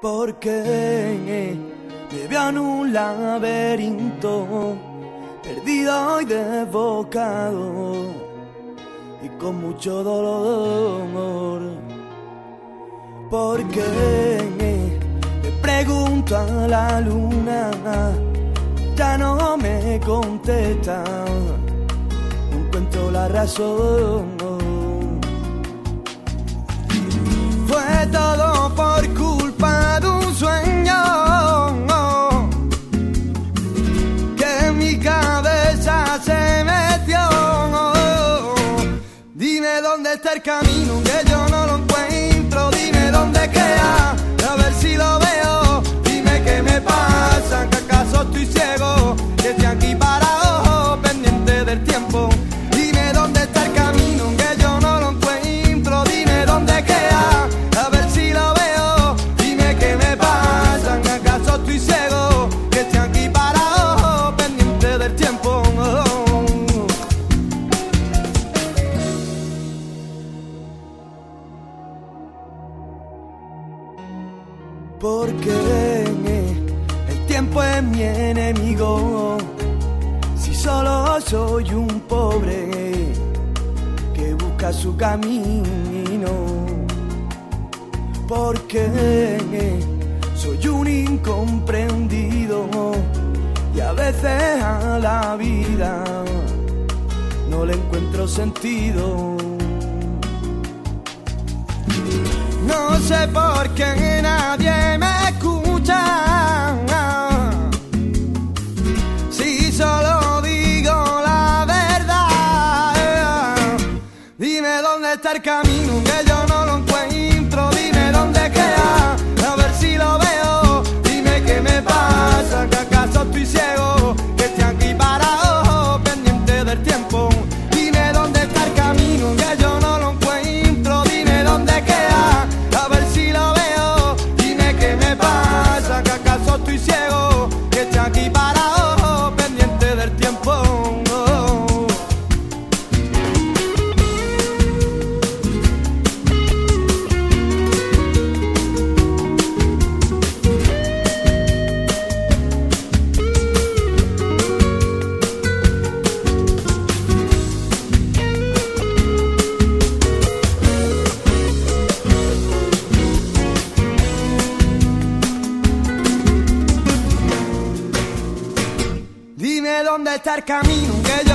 porque me veo en un laberinto, perdido y desbocado, y con mucho dolor. Porque le pregunto a la luna, ya no me contesta, no encuentro la razón. Fue todo por culpa de un sueño que en mi cabeza se metió. Dime dónde está el camino, que yo no lo encuentro. Dime dónde queda, a ver si lo veo. Dime qué me pasa, que acaso estoy ciego, que estoy aquí parado, pendiente del tiempo. Dime dónde está el camino, que yo no lo encuentro. Dime dónde queda, a ver si lo veo. Dime qué me pasa, que acaso estoy ciego, que estoy aquí parado, pendiente del tiempo. Porque el tiempo es mi enemigo, si solo soy un pobre que busca su camino. Porque soy un incomprendido y a veces a la vida no le encuentro sentido. No sé por qué nadie me escucha, si solo digo la verdad. Dime dónde está el camino, que yo no lo encuentro. Dime dónde queda, a ver si lo veo. Dime qué me pasa, que acaso estoy ciego, que estoy aquí parado, pendiente del tiempo. Dime dónde está el camino, que yo no lo encuentro. Dime dónde queda, a ver si lo veo. Dime qué me pasa, que acaso estoy ciego, que estoy aquí parado, pendiente del tiempo. Dime dónde está el camino, que yo